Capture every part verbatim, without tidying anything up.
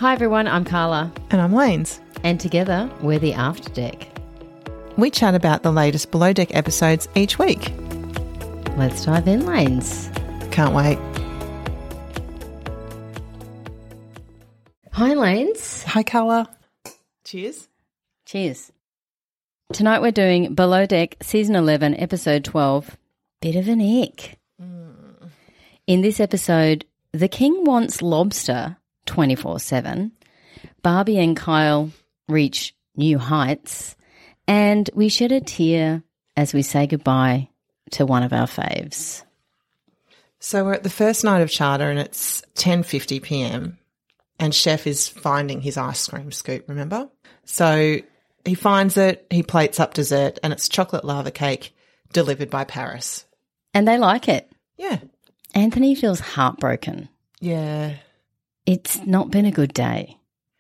Hi everyone, I'm Carla. And I'm Lanes. And together, we're the After Deck. We chat about the latest Below Deck episodes each week. Let's dive in, Lanes. Can't wait. Hi, Lanes. Hi, Carla. Cheers. Cheers. Tonight we're doing Below Deck Season eleven, Episode twelve, Bit of an Ick. Mm. In this episode, the king wants lobster twenty-four seven, Barbie and Kyle reach new heights, and we shed a tear as we say goodbye to one of our faves. So we're at the first night of charter and it's ten fifty p.m. and Chef is finding his ice cream scoop, remember? So he finds it, he plates up dessert, and it's chocolate lava cake delivered by Paris. And they like it. Yeah. Anthony feels heartbroken. Yeah. It's not been a good day.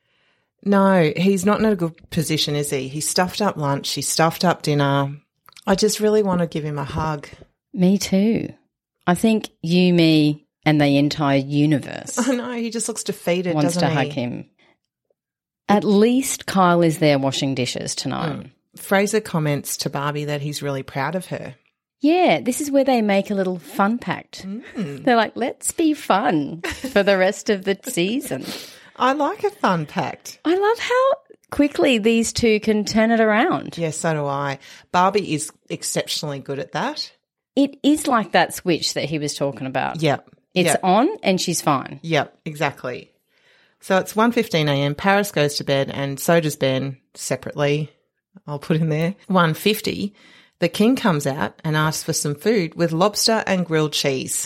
No, he's not in a good position, is he? He stuffed up lunch, he stuffed up dinner. I just really want to give him a hug. Me too. I think you, me, and the entire universe. I know, he just looks defeated, wants doesn't to he? hug him. At least Kyle is there washing dishes tonight. Mm. Fraser comments to Barbie that he's really proud of her. Yeah, this is where they make a little fun pact. Mm. They're like, let's be fun for the rest of the season. I like a fun pact. I love how quickly these two can turn it around. Yeah, so do I. Barbie is exceptionally good at that. It is like that switch that he was talking about. Yep. It's yep. on and she's fine. Yep, exactly. So it's one fifteen a.m. Paris goes to bed and so does Ben separately. I'll put in there. one fifty, the king comes out and asks for some food with lobster and grilled cheese.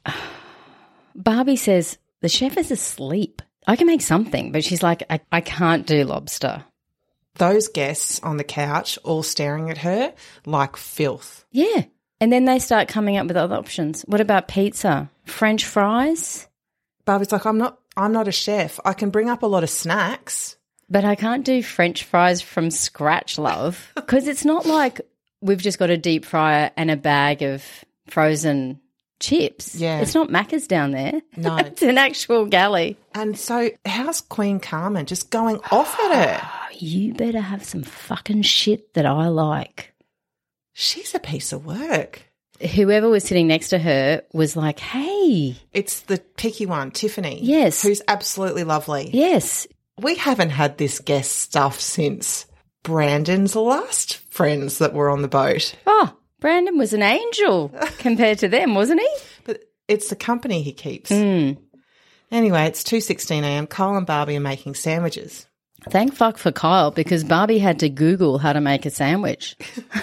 Barbie says, the chef is asleep. I can make something, but she's like, I, I can't do lobster. Those guests on the couch all staring at her like filth. Yeah. And then they start coming up with other options. What about pizza? French fries? Barbie's like, I'm not I'm not a chef. I can bring up a lot of snacks. But I can't do French fries from scratch, love, because it's not like we've just got a deep fryer and a bag of frozen chips. Yeah. It's not Macca's down there. No. It's an actual galley. And so how's Queen Carmen just going off at her? You better have some fucking shit that I like. She's a piece of work. Whoever was sitting next to her was like, hey. It's the picky one, Tiffany. Yes. Who's absolutely lovely. Yes. We haven't had this guest stuff since Brandon's last friends that were on the boat. Oh, Brandon was an angel compared to them, wasn't he? But it's the company he keeps. Mm. Anyway, it's two sixteen a.m. Kyle and Barbie are making sandwiches. Thank fuck for Kyle because Barbie had to Google how to make a sandwich.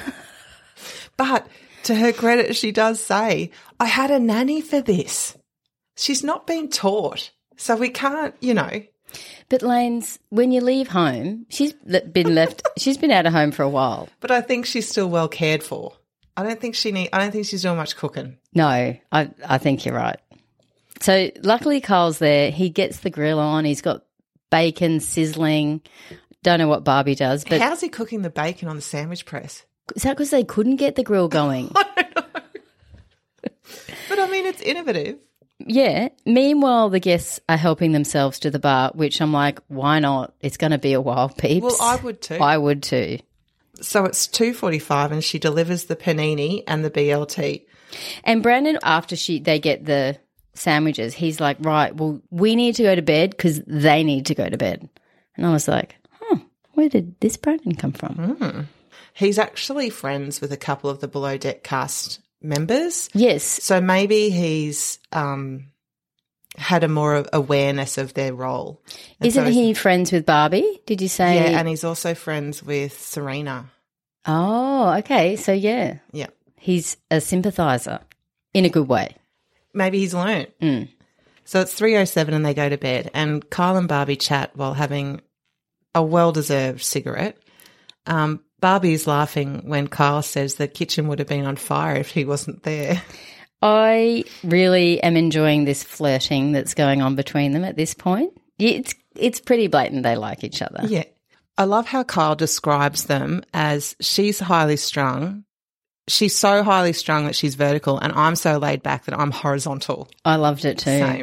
But to her credit, she does say, I had a nanny for this. She's not been taught, so we can't, you know. But Lanes, when you leave home, she's been left, she's been out of home for a while. But I think she's still well cared for. I don't think she need, I don't think she's doing much cooking. No, I, I think you're right. So luckily Kyle's there. He gets the grill on. He's got bacon sizzling. Don't know what Barbie does. But how's he cooking the bacon on the sandwich press? Is that because they couldn't get the grill going? I don't know. But, I mean, it's innovative. Yeah. Meanwhile, the guests are helping themselves to the bar, which I'm like, why not? It's going to be a while, peeps. Well, I would too. I would too. So it's two forty-five and she delivers the panini and the B L T. And Brandon, after she they get the sandwiches, he's like, right, well, we need to go to bed because they need to go to bed. And I was like, huh, where did this Brandon come from? Mm. He's actually friends with a couple of the Below Deck cast members. Yes. So maybe he's um, had a more awareness of their role. And Isn't so he friends with Barbie? Did you say? Yeah, and he's also friends with Serena. Oh, okay. So, yeah. Yeah. He's a sympathiser in a good way. Maybe he's learnt. Mm. So it's three oh seven and they go to bed and Kyle and Barbie chat while having a well-deserved cigarette. Um, Barbie's laughing when Kyle says the kitchen would have been on fire if he wasn't there. I really am enjoying this flirting that's going on between them at this point. It's it's pretty blatant they like each other. Yeah. I love how Kyle describes them as she's highly strung. She's so highly strung that she's vertical and I'm so laid back that I'm horizontal. I loved it too. Same.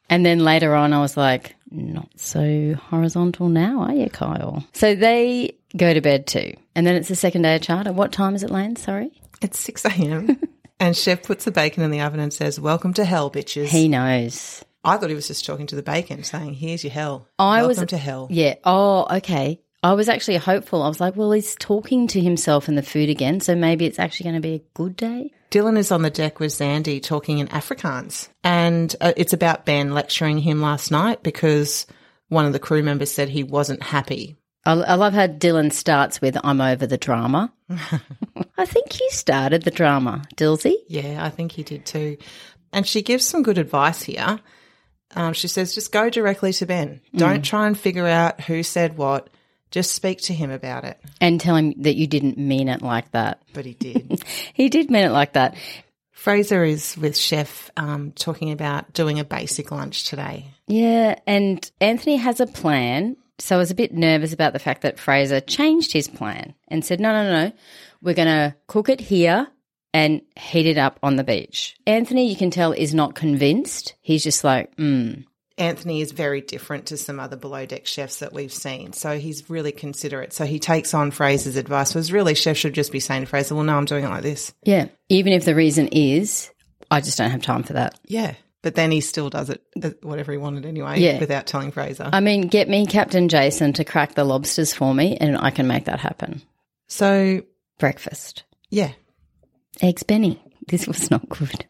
And then later on I was like, not so horizontal now, are you, Kyle? So they go to bed too. And then it's the second day of charter. What time is it, Lane? Sorry? It's six a.m. and Chef puts the bacon in the oven and says, welcome to hell, bitches. He knows. I thought he was just talking to the bacon, saying, here's your hell. I welcome was, to hell. Yeah. Oh, okay. I was actually hopeful. I was like, well, he's talking to himself and the food again, so maybe it's actually going to be a good day. Dylan is on the deck with Zandy talking in Afrikaans, and uh, it's about Ben lecturing him last night because one of the crew members said he wasn't happy. I, I love how Dylan starts with, I'm over the drama. I think you started the drama, Dilsey. Yeah, I think he did too. And she gives some good advice here. Um, she says, just go directly to Ben. Don't mm. try and figure out who said what. Just speak to him about it. And tell him that you didn't mean it like that. But he did. He did mean it like that. Fraser is with Chef um, talking about doing a basic lunch today. Yeah, and Anthony has a plan. So I was a bit nervous about the fact that Fraser changed his plan and said, no, no, no, we're going to cook it here and heat it up on the beach. Anthony, you can tell, is not convinced. He's just like, hmm. Anthony is very different to some other below deck chefs that we've seen. So he's really considerate. So he takes on Fraser's advice. Was really Chef should just be saying to Fraser, well, no, I'm doing it like this. Yeah. Even if the reason is, I just don't have time for that. Yeah. But then he still does it, whatever he wanted anyway, yeah. without telling Fraser. I mean, get me Captain Jason to crack the lobsters for me and I can make that happen. So. Breakfast. Yeah. Eggs Benny. This was not good.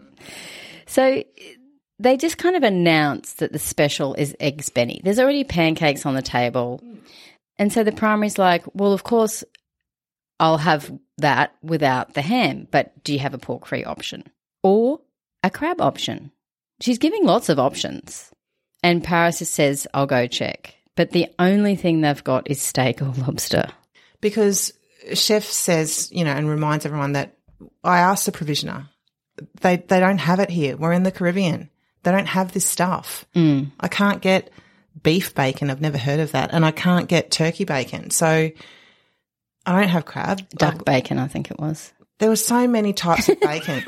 So they just kind of announced that the special is Eggs Benny. There's already pancakes on the table. And so the primary's like, well, of course, I'll have that without the ham, but do you have a pork-free option? Or a crab option? She's giving lots of options. And Paris says, I'll go check. But the only thing they've got is steak or lobster. Because Chef says, you know, and reminds everyone that I asked the provisioner. They they don't have it here. We're in the Caribbean. They don't have this stuff. Mm. I can't get beef bacon. I've never heard of that. And I can't get turkey bacon. So I don't have crab. Duck bacon, I think it was. There were so many types of bacon.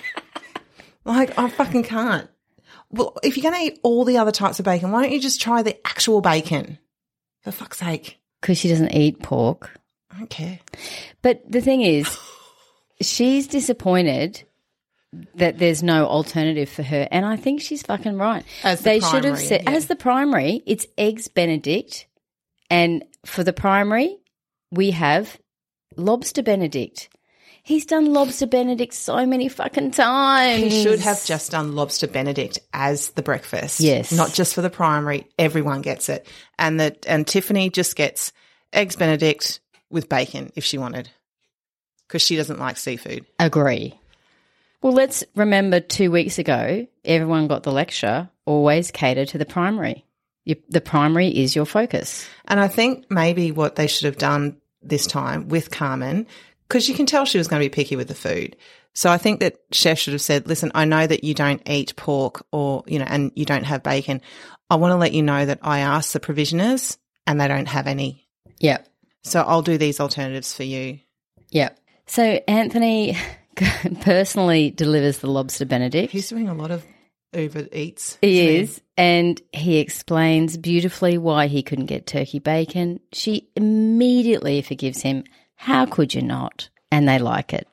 Like, I fucking can't. Well, if you're going to eat all the other types of bacon, why don't you just try the actual bacon? For fuck's sake. Because she doesn't eat pork. I don't care. But the thing is, she's disappointed that there's no alternative for her, and I think she's fucking right. As the they primary, should have said, yeah. as the primary, it's Eggs Benedict, and for the primary, we have Lobster Benedict. He's done Lobster Benedict so many fucking times. He should have just done Lobster Benedict as the breakfast. Yes. Not just for the primary. Everyone gets it. And that and Tiffany just gets Eggs Benedict with bacon if she wanted, because she doesn't like seafood. Agree. Well, let's remember two weeks ago, everyone got the lecture, always cater to the primary. You, the primary is your focus. And I think maybe what they should have done this time with Carmen, because you can tell she was going to be picky with the food. So I think that Chef should have said, listen, I know that you don't eat pork or, you know, and you don't have bacon. I want to let you know that I asked the provisioners and they don't have any. Yeah. So I'll do these alternatives for you. Yeah. So Anthony personally delivers the Lobster Benedict. He's doing a lot of Uber Eats. He is. He? And he explains beautifully why he couldn't get turkey bacon. She immediately forgives him. How could you not? And they like it.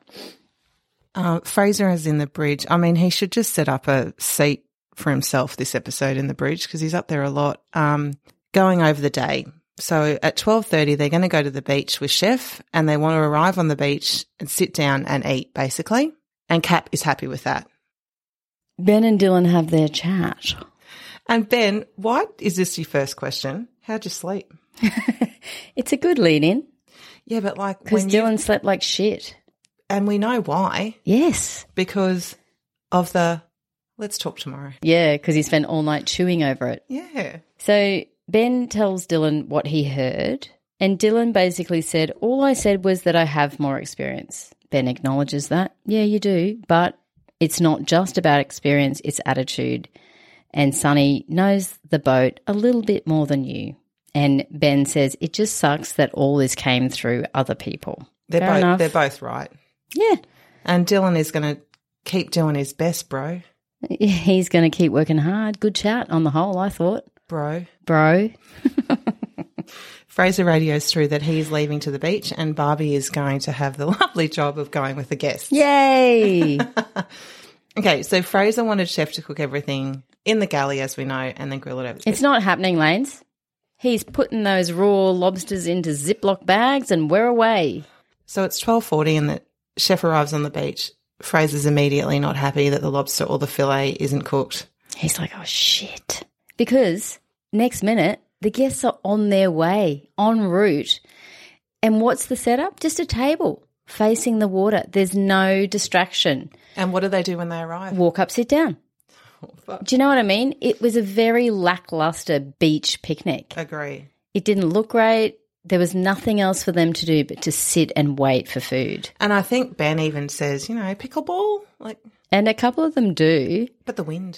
Uh, Fraser is in the bridge. I mean, he should just set up a seat for himself this episode in the bridge because he's up there a lot, um, going over the day. So at twelve thirty, they're going to go to the beach with Chef and they want to arrive on the beach and sit down and eat, basically. And Cap is happy with that. Ben and Dylan have their chat. And Ben, why is this your first question? How'd you sleep? It's a good lead-in. Yeah, but like because Dylan you... slept like shit. And we know why. Yes. Because of the let's talk tomorrow. Yeah, because he spent all night chewing over it. Yeah. So Ben tells Dylan what he heard, and Dylan basically said, all I said was that I have more experience. Ben acknowledges that. Yeah, you do, but it's not just about experience, it's attitude. And Sonny knows the boat a little bit more than you. And Ben says, it just sucks that all this came through other people. They're Fair both enough. They're both right. Yeah. And Dylan is going to keep doing his best, bro. He's going to keep working hard. Good chat on the whole, I thought. Bro. Bro. Fraser radios through that he's leaving to the beach and Barbie is going to have the lovely job of going with the guests. Yay! Okay, so Fraser wanted Chef to cook everything in the galley, as we know, and then grill it over. It's not happening, Lanes. He's putting those raw lobsters into Ziploc bags and we're away. So it's twelve forty and the Chef arrives on the beach. Fraser's immediately not happy that the lobster or the fillet isn't cooked. He's like, oh, shit. Because next minute, the guests are on their way, en route. And what's the setup? Just a table facing the water. There's no distraction. And what do they do when they arrive? Walk up, sit down. Oh, do you know what I mean? It was a very lackluster beach picnic. Agree. It didn't look great. There was nothing else for them to do but to sit and wait for food. And I think Ben even says, you know, pickleball, like, And a couple of them do. but the wind.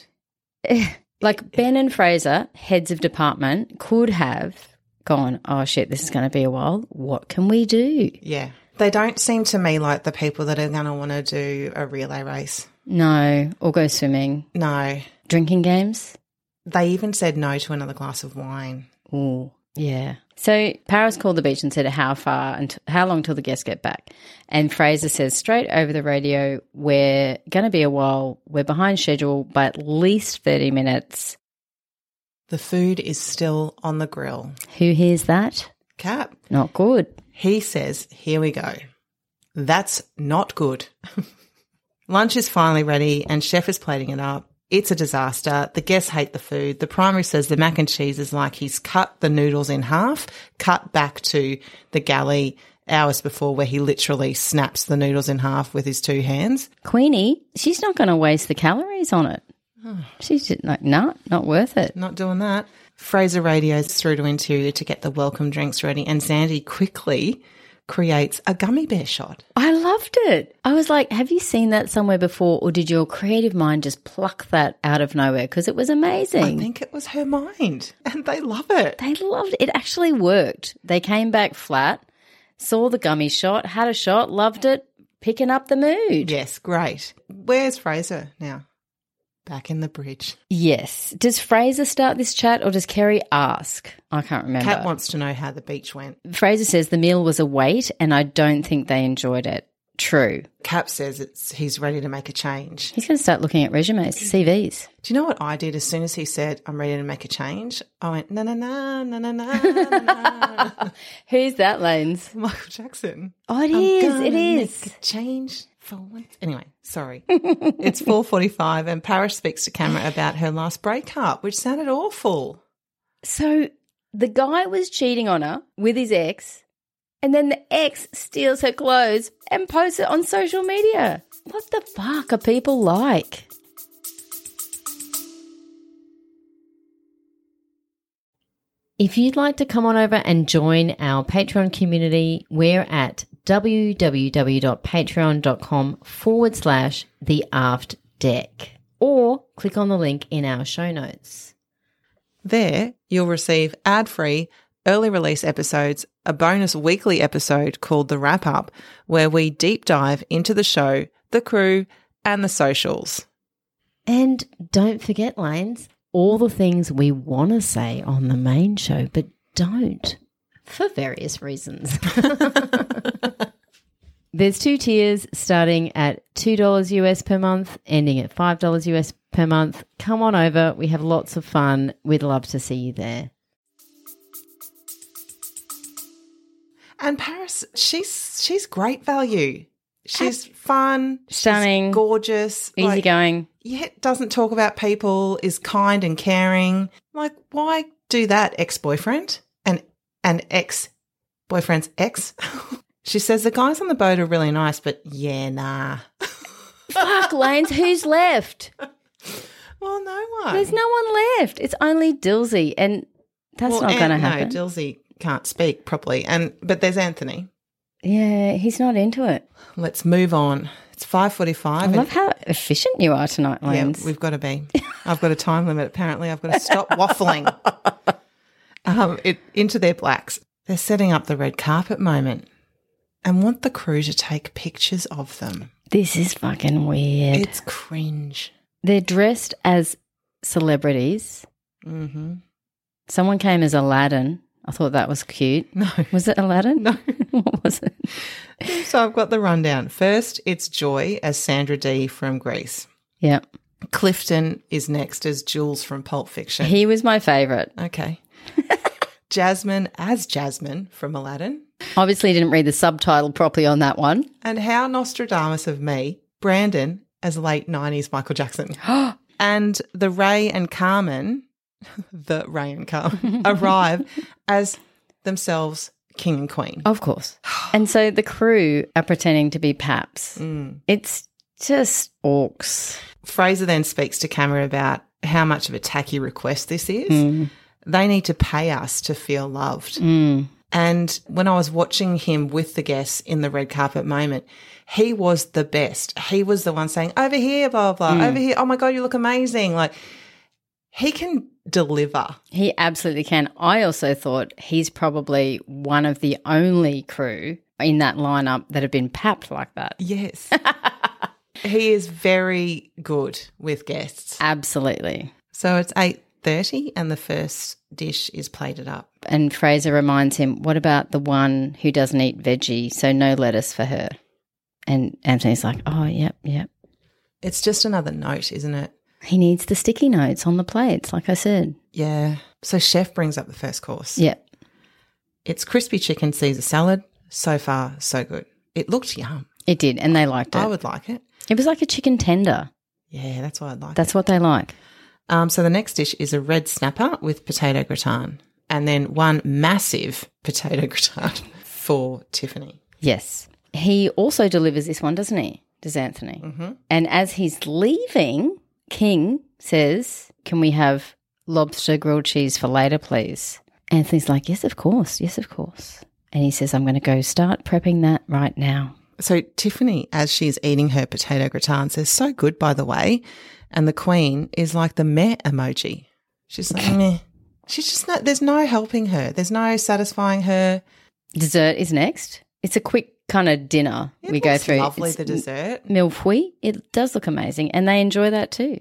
Like Ben and Fraser, heads of department, could have gone, oh, shit, this is going to be a while. What can we do? Yeah. They don't seem to me like the people that are going to want to do a relay race. No, or go swimming. No. Drinking games? They even said no to another glass of wine. Oh, yeah. So Paris called the beach and said how far and how long till the guests get back. And Fraser says straight over the radio, we're going to be a while. We're behind schedule by at least thirty minutes. The food is still on the grill. Who hears that? Cap. Not good. He says, here we go. That's not good. Lunch is finally ready and Chef is plating it up. It's a disaster. The guests hate the food. The primary says the mac and cheese is like he's cut the noodles in half, cut back to the galley hours before where he literally snaps the noodles in half with his two hands. Queenie, she's not going to waste the calories on it. She's just like, no, nah, not worth it. Not doing that. Fraser radios through to interior to get the welcome drinks ready and Sandy quickly creates a gummy bear shot. I loved it. I was like, have you seen that somewhere before or did your creative mind just pluck that out of nowhere? Because it was amazing. I think it was her mind and they love it. They loved it. It actually worked. They came back flat, saw the gummy shot, had a shot, loved it, picking up the mood. Yes, great. Where's Fraser now? Back in the bridge. Yes. Does Fraser start this chat or does Kerry ask? I can't remember. Kat wants to know how the beach went. Fraser says the meal was a wait and I don't think they enjoyed it. True. Cap says it's he's ready to make a change. He's going to start looking at resumes, C Vs. Do you know what I did as soon as he said, I'm ready to make a change? I went, na na na, na na na, na na. Who's that, Lanes? Michael Jackson. Oh, it I'm is. gonna It is. Make a change for once. Anyway, sorry. It's four forty-five and Paris speaks to camera about her last breakup, which sounded awful. So the guy was cheating on her with his ex, and then the ex steals her clothes and posts it on social media. What the fuck are people like? If you'd like to come on over and join our Patreon community, we're at www.patreon.com forward slash the aft deck, or click on the link in our show notes. There, you'll receive ad-free, early release episodes, a bonus weekly episode called The Wrap Up, where we deep dive into the show, the crew, and the socials. And don't forget, Lanes, all the things we want to say on the main show but don't for various reasons. There's two tiers starting at two dollars U S per month, ending at five dollars U S per month. Come on over. We have lots of fun. We'd love to see you there. And Paris, she's she's great value. She's fun, Stunning. she's gorgeous, Easygoing. Like, yet doesn't talk about people, is kind and caring. Like, why do that, ex-boyfriend? And an ex-boyfriend's ex? She says the guys on the boat are really nice, but yeah, nah. Fuck, Lanes, who's left? Well, no one. There's no one left. It's only Dilsey, and that's well, not An- going to happen. No, Dilsey can't speak properly, and but there's Anthony. Yeah, he's not into it. Let's move on. It's five forty-five. I love how efficient you are tonight, Lanes. Yeah, we've got to be. I've got a time limit, apparently. I've got to stop waffling. Um, it into their blacks. They're setting up the red carpet moment and want the crew to take pictures of them. This is fucking weird. It's cringe. They're dressed as celebrities. Mm-hmm. Someone came as Aladdin. I thought that was cute. No. Was it Aladdin? No. What was it? So I've got the rundown. First, it's Joy as Sandra Dee from Grease. Yeah. Clifton is next as Jules from Pulp Fiction. He was my favourite. Okay. Jasmine as Jasmine from Aladdin. Obviously didn't read the subtitle properly on that one. And how Nostradamus of me, Brandon as late nineties Michael Jackson. And the Ray and Carmen, the Ray and Carmen, arrive as themselves king and queen. Of course. And so the crew are pretending to be Paps. Mm. It's just orcs. Fraser then speaks to camera about how much of a tacky request this is. Mm. They need to pay us to feel loved. Mm. And when I was watching him with the guests in the red carpet moment, he was the best. He was the one saying, over here, blah, blah, blah, Mm. over here, oh my God, you look amazing. Like, he can deliver. He absolutely can. I also thought he's probably one of the only crew in that lineup that have been papped like that. Yes. He is very good with guests. Absolutely. So it's eight thirty and the first dish is plated up. And Fraser reminds him, what about the one who doesn't eat veggie, so no lettuce for her? And Anthony's like, oh, yep, yep. It's just another note, isn't it? He needs the sticky notes on the plates, like I said. Yeah. So chef brings up the first course. Yep. It's crispy chicken Caesar salad. So far, so good. It looked yum. It did, and they liked it. I would like it. It was like a chicken tender. Yeah, that's what I'd like. That's what they like. Um, so the next dish is a red snapper with potato gratin and then one massive potato gratin for Tiffany. Yes. He also delivers this one, doesn't he? Does Anthony? Mm-hmm. And as he's leaving, King says, can we have lobster grilled cheese for later, please? Anthony's like, yes, of course. Yes, of course. And he says, I'm going to go start prepping that right now. So Tiffany, as she's eating her potato gratin, says, so good, by the way. And the queen is like the meh emoji. She's like, meh. She's just not, there's no helping her. There's no satisfying her. Dessert is next. It's a quick kind of dinner It we go looks through. lovely, It's the dessert. mille feuilles. It does look amazing, and they enjoy that too.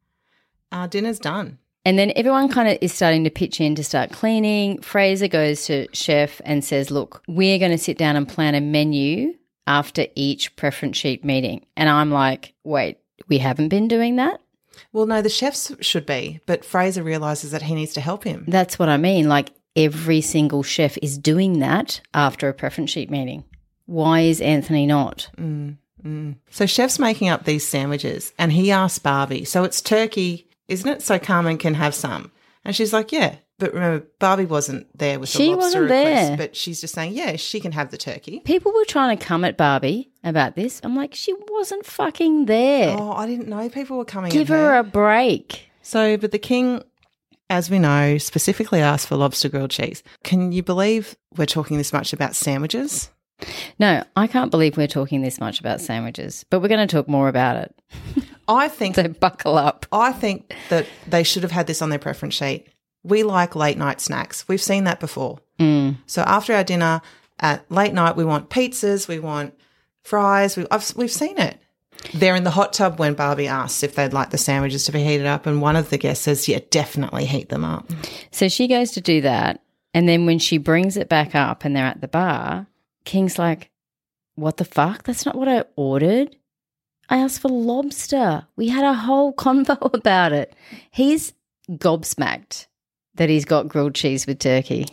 Our dinner's done. And then everyone kind of is starting to pitch in to start cleaning. Fraser goes to chef and says, look, we're going to sit down and plan a menu after each preference sheet meeting. And I'm like, wait, we haven't been doing that? Well, no, the chefs should be, but Fraser realises that he needs to help him. That's what I mean. Like every single chef is doing that after a preference sheet meeting. Why is Anthony not? Mm, mm. So chef's making up these sandwiches and he asks Barbie, so it's turkey, isn't it? So Carmen can have some. And she's like, yeah. But remember, Barbie wasn't there with She the lobster wasn't request, there. but she's just saying, yeah, she can have the turkey. People were trying to come at Barbie about this. I'm like, she wasn't fucking there. Oh, I didn't know people were coming Give at her a break. So, but the king, as we know, specifically asked for lobster grilled cheese. Can you believe we're talking this much about sandwiches? No, I can't believe we're talking this much about sandwiches, but we're going to talk more about it. I think So buckle up. I think that they should have had this on their preference sheet. We like late night snacks. We've seen that before. Mm. So after our dinner at late night, we want pizzas, we want fries. We, I've, we've seen it. They're in the hot tub when Barbie asks if they'd like the sandwiches to be heated up, and one of the guests says, yeah, definitely heat them up. So she goes to do that, and then when she brings it back up and they're at the bar, King's like, what the fuck? That's not what I ordered. I asked for lobster. We had a whole convo about it. He's gobsmacked that he's got grilled cheese with turkey.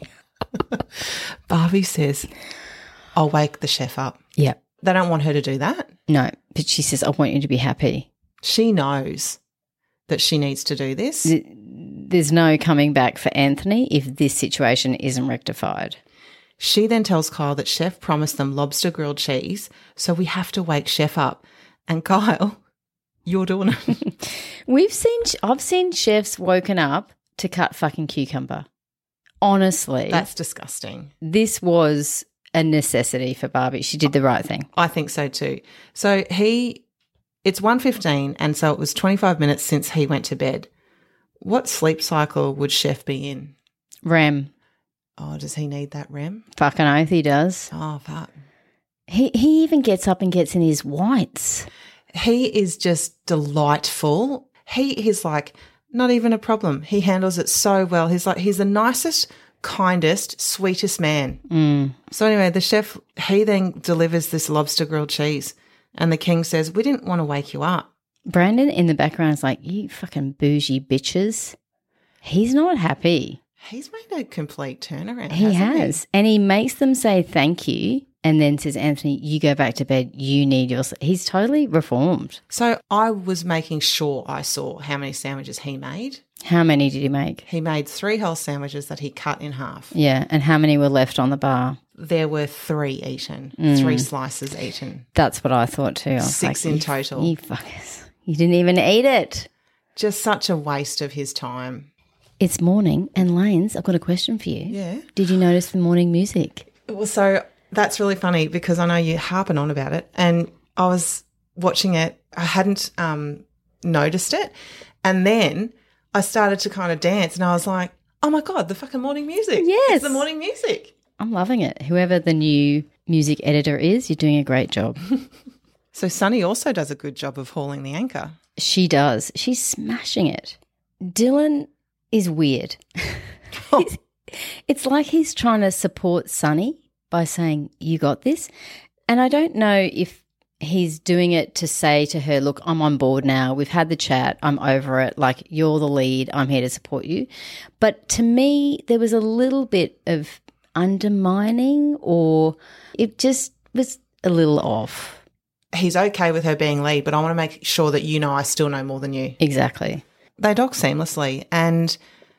Barbie says, I'll wake the chef up. Yep. They don't want her to do that. No, but she says, I want you to be happy. She knows that she needs to do this. Th- There's no coming back for Anthony if this situation isn't rectified. She then tells Kyle that chef promised them lobster grilled cheese, so we have to wake chef up. And Kyle, you're doing it. We've seen, I've seen chefs woken up to cut fucking cucumber. Honestly. That's disgusting. This was a necessity for Barbie. She did the right thing. I think so too. So he, it's one fifteen, and so it was twenty-five minutes since he went to bed. What sleep cycle would chef be in? Rem. Oh, does he need that R E M? Fucking oath he does. Oh, fuck. He, he even gets up and gets in his whites. He is just delightful. He is like, not even a problem. He handles it so well. He's like, he's the nicest, kindest, sweetest man. Mm. So anyway, the chef, he then delivers this lobster grilled cheese, and the king says, we didn't want to wake you up. Brandon in the background is like, you fucking bougie bitches. He's not happy. He's made a complete turnaround. He hasn't has. And he makes them say thank you and then says, Anthony, you go back to bed. You need your... He's totally reformed. So I was making sure I saw how many sandwiches he made. How many did he make? He made three whole sandwiches that he cut in half. Yeah. And how many were left on the bar? There were three eaten, Mm. three slices eaten. That's what I thought too. I was Six like, in you, total. You fuckers. You didn't even eat it. Just such a waste of his time. It's morning, and Lanes, I've got a question for you. Yeah. Did you notice the morning music? Well, so that's really funny because I know you're harping on about it, and I was watching it. I hadn't um, noticed it, and then I started to kind of dance, and I was like, "Oh my god, the fucking morning music! Yes. It's the morning music." I'm loving it. Whoever the new music editor is, you're doing a great job. So Sunny also does a good job of hauling the anchor. She does. She's smashing it. Dylan is weird. He's- it's like he's trying to support Sunny by saying, you got this. And I don't know if he's doing it to say to her, look, I'm on board now. We've had the chat. I'm over it. Like, you're the lead. I'm here to support you. But to me, there was a little bit of undermining, or it just was a little off. He's okay with her being lead, but I want to make sure that you know I still know more than you. Exactly. They dock seamlessly, and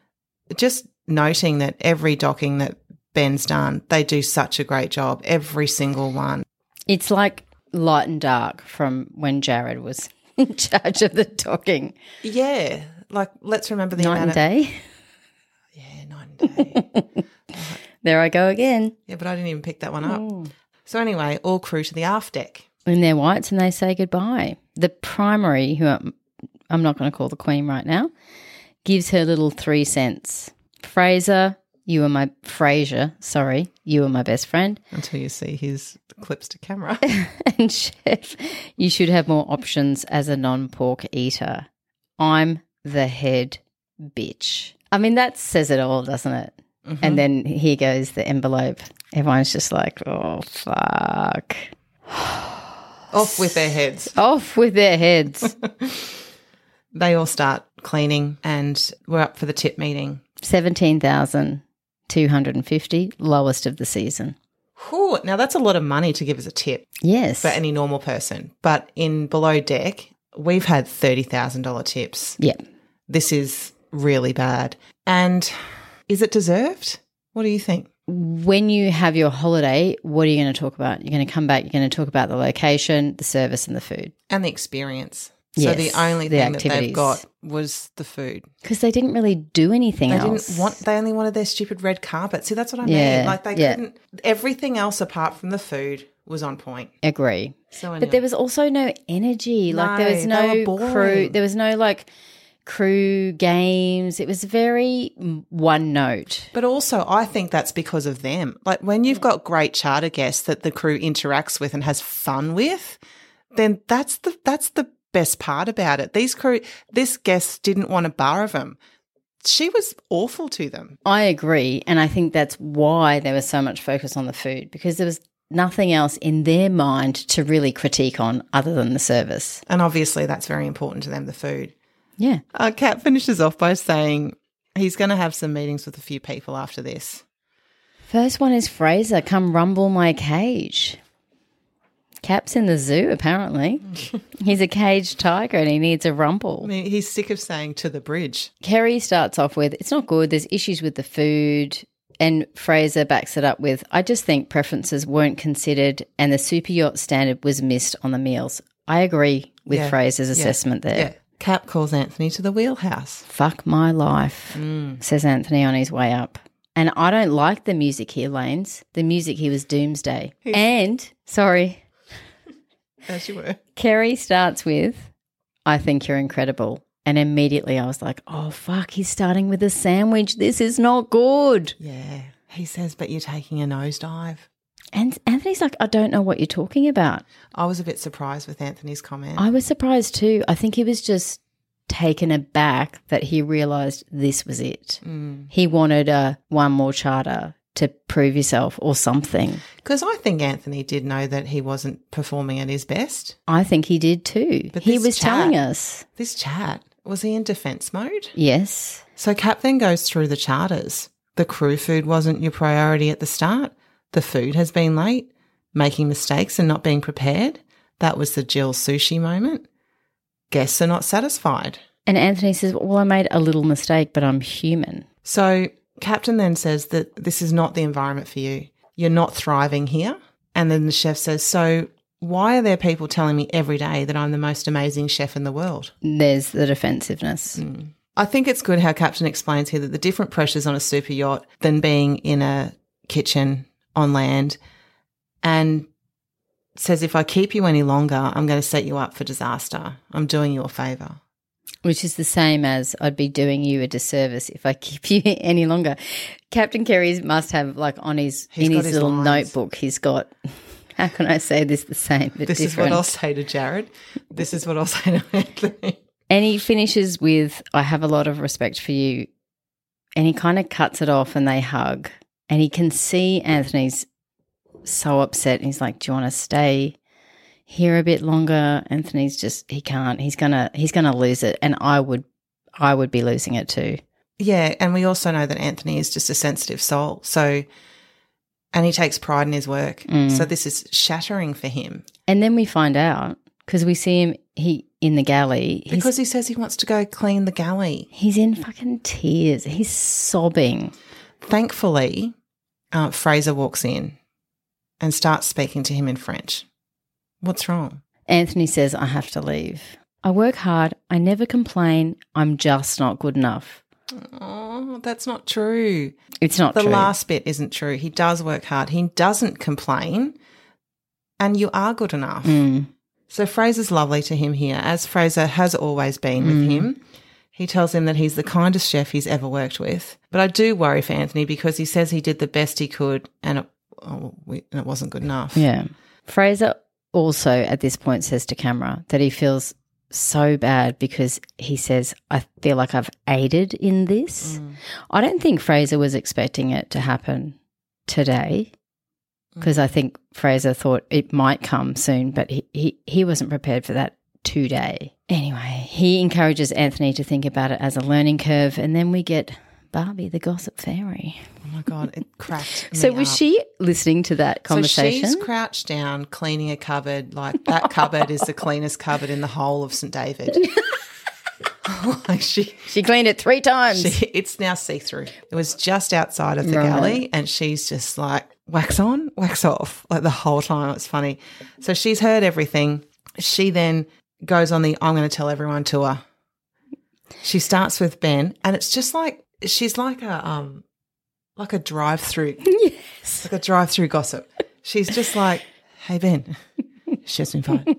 just noting that every docking that Ben's done, they do such a great job, every single one. It's like light and dark from when Jared was in charge of the docking. Yeah, like let's remember the Night amount and day. Of, yeah, night and day. There I go again. Yeah, but I didn't even pick that one up. So anyway, all crew to the aft deck. In their whites, and they say goodbye. The primary, who I'm, I'm not going to call the queen right now, gives her little three cents. Fraser, you are my Frasier, sorry, you are my best friend. Until you see his clips to camera. And Chef, you should have more options as a non-pork eater. I'm the head bitch. I mean, that says it all, doesn't it? Mm-hmm. And then here goes the envelope. Everyone's just like, oh, fuck. Off with their heads. Off with their heads. They all start cleaning, and we're up for the tip meeting. seventeen thousand two hundred fifty, lowest of the season. Whew, now, that's a lot of money to give as a tip Yes. for any normal person. But in Below Deck, we've had thirty thousand dollars tips. Yep. This is really bad. And is it deserved? What do you think? When you have your holiday, what are you going to talk about? You're going to come back, you're going to talk about the location, the service, and the food. And the experience. Yes, so the only the thing that they've activities. got was the food. Because they didn't really do anything They else. didn't want. They only wanted their stupid red carpet. See, that's what I Yeah, mean. Like they yeah. couldn't. Everything else apart from the food was on point. Agree. So anyway. But there was also no energy. Like there was No, they no were crew. boring. There was no like crew games. It was very mm, one note. But also, I think that's because of them. Like when you've got great charter guests that the crew interacts with and has fun with, then that's the that's the best part about it. These crew, this guest didn't want a bar of them. She was awful to them. I agree. And I think that's why there was so much focus on the food, because there was nothing else in their mind to really critique on other than the service. And obviously, that's very important to them, the food. Yeah. Uh, Kat finishes off by saying he's going to have some meetings with a few people after this. First one is Fraser, come rumble my cage. Cap's in the zoo, apparently. He's a caged tiger and he needs a rumble. I mean, he's sick of saying to the bridge. Kerry starts off with, it's not good, there's issues with the food. And Fraser backs it up with, I just think preferences weren't considered and the super yacht standard was missed on the meals. I agree with Yeah, Fraser's yeah, assessment there. Yeah. Cap calls Anthony to the wheelhouse. Fuck my life, Mm. says Anthony on his way up. And I don't like the music here, Lanes. The music here was doomsday. And, sorry, As you were. Kerry starts with, I think you're incredible. And immediately I was like, oh, fuck, he's starting with a sandwich. This is not good. Yeah. He says, but you're taking a nosedive. And Anthony's like, I don't know what you're talking about. I was a bit surprised with Anthony's comment. I was surprised too. I think he was just taken aback that he realised this was it. Mm. He wanted a one more charter to prove yourself or something. Because I think Anthony did know that he wasn't performing at his best. I think he did too. But he this was chat- telling us. This chat, was he in defence mode? Yes. So Cap then goes through the charters. The crew food wasn't your priority at the start. The food has been late. Making mistakes and not being prepared. That was the Jill sushi moment. Guests are not satisfied. And Anthony says, well, I made a little mistake, but I'm human. So Captain then says that this is not the environment for you. You're not thriving here. And then the chef says, so why are there people telling me every day that I'm the most amazing chef in the world? There's the defensiveness. Mm. I think it's good how Captain explains here that the different pressures on a super yacht than being in a kitchen on land, and says if I keep you any longer, I'm going to set you up for disaster. I'm doing you a favour. Which is the same as I'd be doing you a disservice if I keep you any longer. Captain Kerry must have, like, on his He's in got his, his little lines. notebook, he's got, how can I say this the same but This different? is what I'll say to Jared. This is what I'll say to Anthony. And he finishes with, I have a lot of respect for you. And he kind of cuts it off and they hug. And he can see Anthony's so upset. And he's like, do you want to stay here a bit longer? Anthony's just, he can't. He's going to, he's going to lose it. And I would, I would be losing it too. Yeah, and we also know that Anthony is just a sensitive soul. So, and he takes pride in his work. Mm. So this is shattering for him. And then we find out, because we see him he in the galley. He's, Because he says he wants to go clean the galley. he's in fucking tears. He's sobbing. Thankfully, uh, Fraser walks in and starts speaking to him in French. What's wrong? Anthony says, I have to leave. I work hard. I never complain. I'm just not good enough. Oh, that's not true. It's not The true. last bit isn't true. He does work hard. He doesn't complain, and you are good enough. Mm. So Fraser's lovely to him here, as Fraser has always been with Mm. him. He tells him that he's the kindest chef he's ever worked with. But I do worry for Anthony because he says he did the best he could and it, oh, we, and it wasn't good enough. Yeah. Fraser also at this point says to camera that he feels so bad because he says, I feel like I've aided in this. Mm. I don't think Fraser was expecting it to happen today because I think Fraser thought it might come soon, but he, he, he wasn't prepared for that today. Anyway, he encourages Anthony to think about it as a learning curve, and then we get Barbie, the gossip fairy. Oh, my God, it cracked me So was up. she listeling to that conversation? So she's crouched down cleaning a cupboard. Like that cupboard is the cleanest cupboard in the whole of St David. Like she, She cleaned it three times. she, it's now see-through. It was just outside of the Right. galley and she's just like wax on, wax off, like the whole time. It's funny. So she's heard everything. She then goes on the I'm going to tell everyone tour. She starts with Ben and it's just like she's like a um like a drive-through. Yes. Like a drive-through gossip. She's just like, hey, Ben, she's been fine.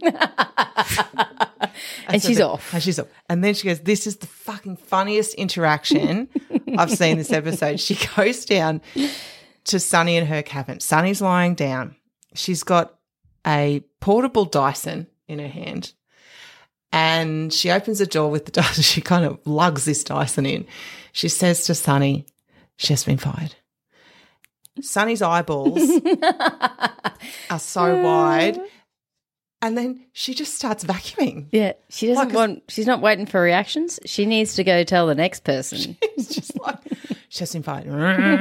And so she's then- off. And she's off. And then she goes, this is the fucking funniest interaction I've seen this episode. She goes down to Sunny in her cabin. Sunny's lying down. She's got a portable Dyson in her hand. And she opens the door with the Dyson. She kind of lugs this Dyson in. She says to Sunny, she's been fired. Sunny's eyeballs are so wide. And then she just starts vacuuming. Yeah, she doesn't Like- want, she's not waiting for reactions. She needs to go tell the next person. It's just like, she's been fired.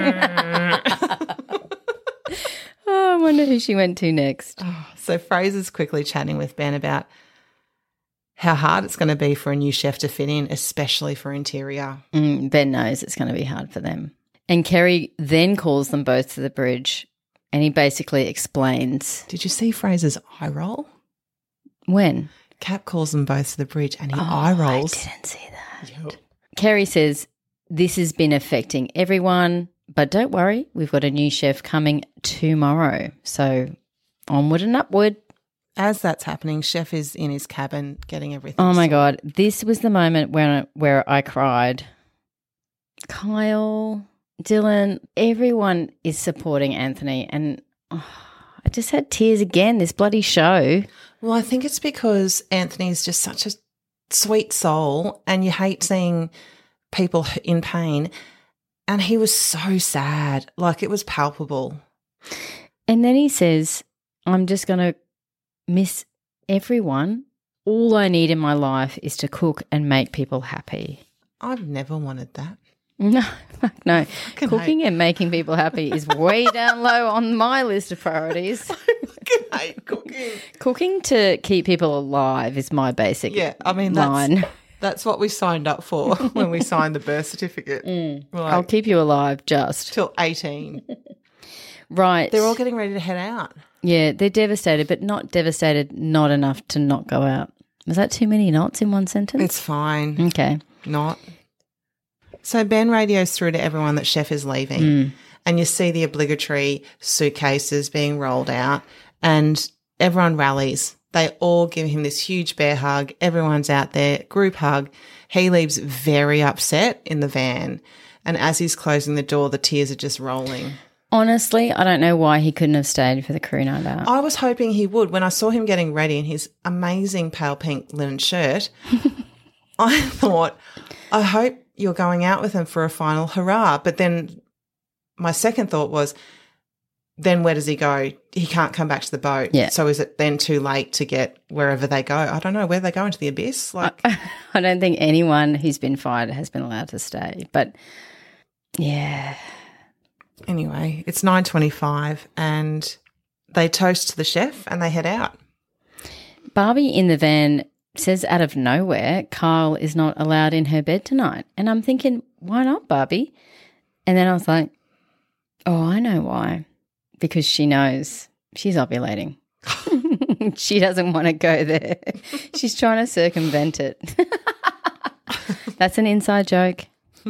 Oh, I wonder who she went to next. So Fraser's quickly chatting with Ben about how hard it's going to be for a new chef to fit in, especially for interior. Mm, Ben knows it's going to be hard for them. And Kerry then calls them both to the bridge and he basically explains. Did you see Fraser's eye roll? When? Cap calls them both to the bridge and he Oh, eye rolls. I didn't see that. Yep. Kerry says, this has been affecting everyone, but don't worry, we've got a new chef coming tomorrow. So onward and upward. As that's happening, Chef is in his cabin getting everything. Oh, my sorted. God. This was the moment when where I cried. Kyle, Dylan, everyone is supporting Anthony. And oh, I just had tears again, this bloody show. Well, I think it's because Anthony's just such a sweet soul and you hate seeing people in pain. And he was so sad. Like, it was palpable. And then he says, I'm just going to miss everyone. All I need in my life is to cook and make people happy. I've never wanted that. No, fuck no. Fucking Cooking hate- and making people happy is way down low on my list of priorities. I fucking hate cooking. Cooking to keep people alive is my basic Yeah, I mean, that's, line. that's what we signed up for when we signed the birth certificate. Mm. Like, I'll keep you alive just. till eighteen. Right. They're all getting ready to head out. Yeah, they're devastated, but not devastated not enough to not go out. Was that too many knots in one sentence? It's fine. Okay. Not. So Ben radios through to everyone that Chef is leaving, Mm. and you see the obligatory suitcases being rolled out, and everyone rallies. They all give him this huge bear hug. Everyone's out there, group hug. He leaves very upset in the van, and as he's closing the door, the tears are just rolling. Honestly, I don't know why he couldn't have stayed for the crew night out. I was hoping he would. When I saw him getting ready in his amazing pale pink linen shirt, I thought, I hope you're going out with him for a final hurrah. But then my second thought was, then where does he go? He can't come back to the boat. Yeah. So is it then too late to get wherever they go? I don't know. Where they go, into the abyss? Like, I don't think anyone who's been fired has been allowed to stay. But, yeah. anyway, it's nine twenty-five and they toast the chef and they head out. Barbie in the van says out of nowhere Kyle is not allowed in her bed tonight. And I'm thinking, why not, Barbie? And then I was like, oh, I know why. Because she knows she's ovulating. She doesn't want to go there. She's trying to circumvent it. That's an inside joke.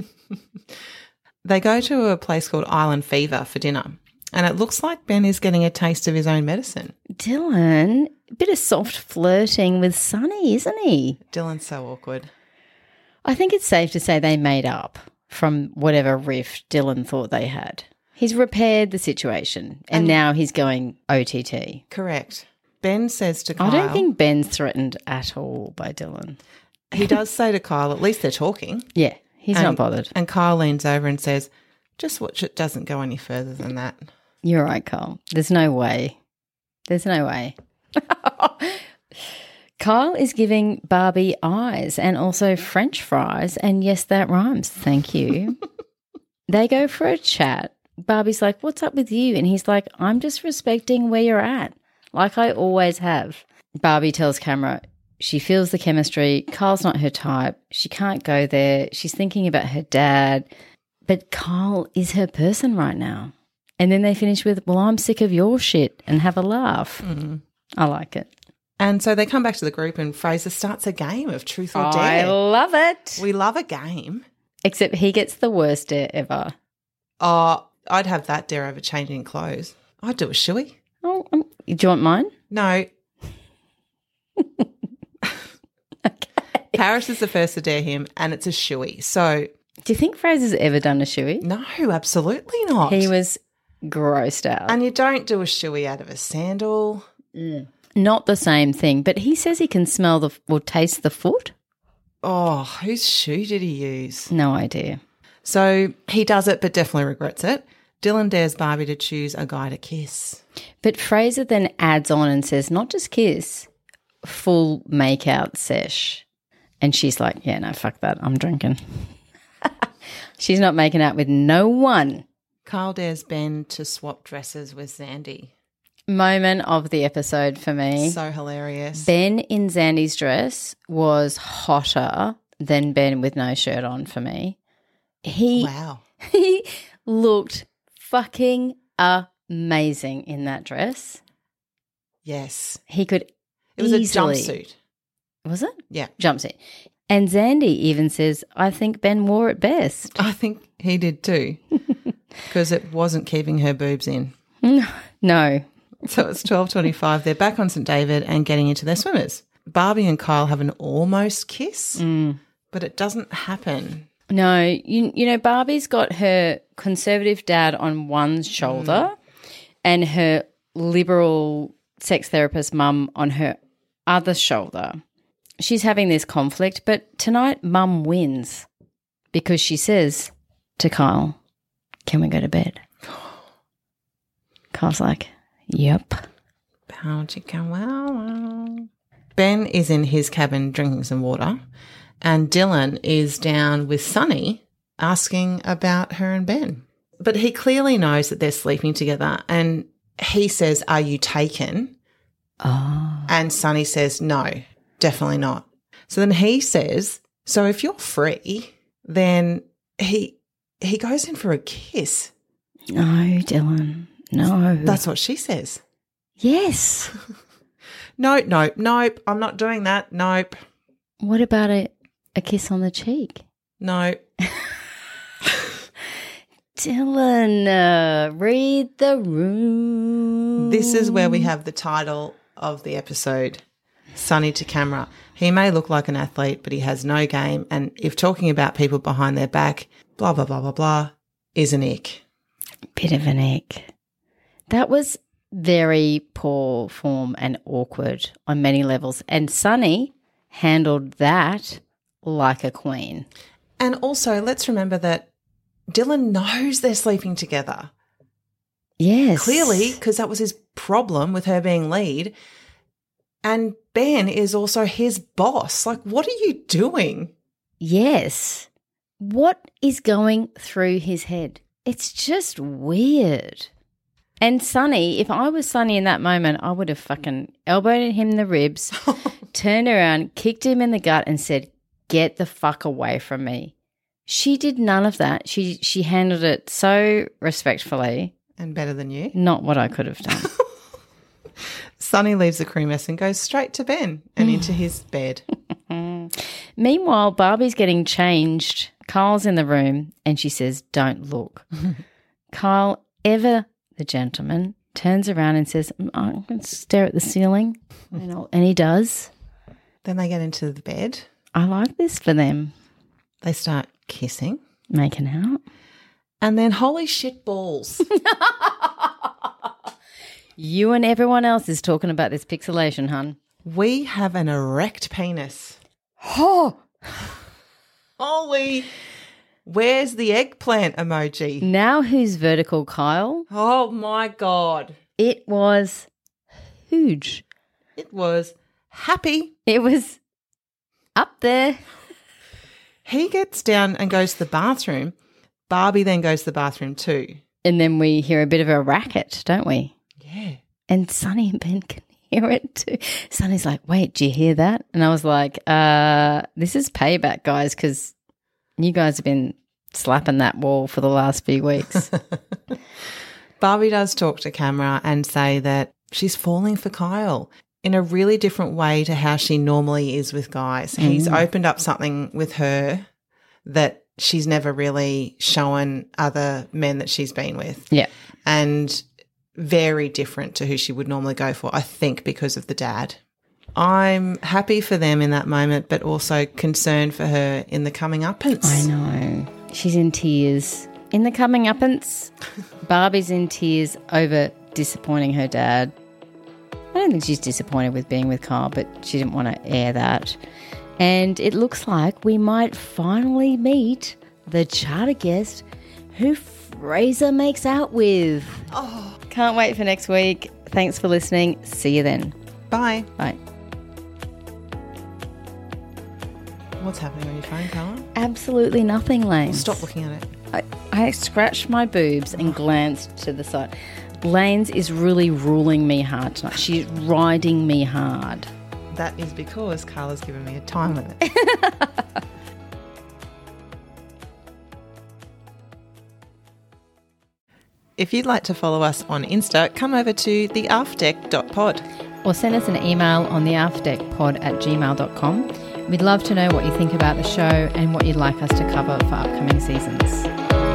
They go to a place called Island Fever for dinner, and it looks like Ben is getting a taste of his own medicine. Dylan, a bit of soft flirting with Sonny, isn't he? Dylan's so awkward. I think it's safe to say they made up from whatever rift Dylan thought they had. He's repaired the situation, and, And- now he's going O T T. Correct. Ben says to Kyle, I don't think Ben's threatened at all by Dylan. he does say to Kyle, at least they're talking. Yeah, he's and, not bothered. And Kyle leans over and says, just watch it doesn't go any further than that. You're right, Kyle. There's no way. There's no way. Kyle is giving Barbie eyes and also French fries, and yes, that rhymes. Thank you. They go for a chat. Barbie's like, what's up with you? And he's like, I'm just respecting where you're at, like I always have. Barbie tells camera she feels the chemistry. Kyle's not her type. She can't go there. She's thinking about her dad. But Kyle is her person right now. And then they finish with, well, I'm sick of your shit, and have a laugh. Mm-hmm. I like it. And so they come back to the group and Fraser starts a game of truth or I dare. love it. We love a game. Except he gets the worst dare ever. Oh, I'd have that dare over changing clothes. I'd do a shoey. Oh, um, do you want mine? No. Okay. Paris is the first to dare him, and it's a shoey. So, Do you think Fraser's ever done a shoey? no, absolutely not. He was grossed out. And you don't do a shoey out of a sandal. Not the same thing, but he says he can smell the or taste the foot. Oh, whose shoe did he use? No idea. So he does it, but definitely regrets it. Dylan dares Barbie to choose a guy to kiss. But Fraser then adds on and says, not just kiss, full make-out sesh. And she's like, yeah, no, fuck that. I'm drinking. She's not making out with no one. Kyle dares Ben to swap dresses with Zandy. Moment of the episode for me. So hilarious. Ben in Zandy's dress was hotter than Ben with no shirt on for me. He Wow. he looked fucking amazing in that dress. Yes. He could It was easily, a jumpsuit. Was it? Yeah. Jumpsuit. And Zandy even says, I think Ben wore it best. I think he did too, because it wasn't keeping her boobs in. No. So it's twelve twenty-five. They're back on St David and getting into their swimmers. Barbie and Kyle have an almost kiss, Mm. but it doesn't happen. No, you you know, Barbie's got her conservative dad on one shoulder and her liberal sex therapist mum on her other shoulder. she's having this conflict, but tonight Mum wins because she says to Kyle, can we go to bed? Kyle's like, yep. How'd you go? Well, well. Ben is in his cabin drinking some water, and Dylan is down with Sunny asking about her and Ben. But he clearly knows that they're sleeping together, and he says, are you taken? Oh. And Sunny says, no, definitely not. So then he says, so if you're free, then he he goes in for a kiss. No, Dylan, no. That's what she says. Yes. No, no, nope, I'm not doing that. Nope. What about a, a kiss on the cheek? No. Dylan, uh, read the room. This is where we have the title of the episode, Sunny to Camera. He may look like an athlete, but he has no game. And if talking about people behind their back, blah, blah, blah, blah, blah, is an ick. Bit of an ick. That was very poor form and awkward on many levels. And Sunny handled that like a queen. And also, let's remember that Dylan knows they're sleeping together. Yes. Clearly, because that was his problem with her being lead. And Ben is also his boss. Like, what are you doing? Yes. What is going through his head? It's just weird. And Sunny, if I was Sunny in that moment, I would have fucking elbowed him in the ribs, turned around, kicked him in the gut and said, get the fuck away from me. She did none of that. She she handled it so respectfully. And better than you. Not what I could have done. Sunny leaves the crew mess and goes straight to Ben and into his bed. Meanwhile, Barbie's getting changed. Kyle's in the room and she says, don't look. Kyle, ever the gentleman, turns around and says, I'm going to stare at the ceiling. And, and he does. Then they get into the bed. I like this for them. They start kissing. Making out. And then holy shit balls. You and everyone else is talking about this pixelation, hun. We have an erect penis. Oh! Holy, where's the eggplant emoji? Now who's vertical, Kyle? Oh, my God. It was huge. It was happy. It was up there. He gets down and goes to the bathroom. Barbie then goes to the bathroom too. And then we hear a bit of a racket, don't we? Yeah. And Sunny and Ben can hear it too. Sunny's like, wait, do you hear that? And I was like, uh, this is payback, guys, because you guys have been slapping that wall for the last few weeks. Barbie does talk to camera and say that she's falling for Kyle in a really different way to how she normally is with guys. Mm. He's opened up something with her that she's never really shown other men that she's been with. Yeah. And very different to who she would normally go for, I think, because of the dad. I'm happy for them in that moment, but also concerned for her in the coming uppance. I know. She's in tears. In the coming uppance, Barbie's in tears over disappointing her dad. I don't think she's disappointed with being with Kyle, but she didn't want to air that. And it looks like we might finally meet the charter guest who Fraser makes out with. Oh. Can't wait for next week. Thanks for listening. See you then. Bye. Bye. What's happening on your phone, Carla? Absolutely nothing, Lane. Stop looking at it. I, I scratched my boobs and glanced to the side. Lanes is really ruling me hard tonight. She's riding me hard. That is because Carla's given me a time limit. If you'd like to follow us on Insta, come over to the aftdeck dot pod. Or send us an email on the aftdeckpod at gmail dot com. We'd love to know what you think about the show and what you'd like us to cover for upcoming seasons.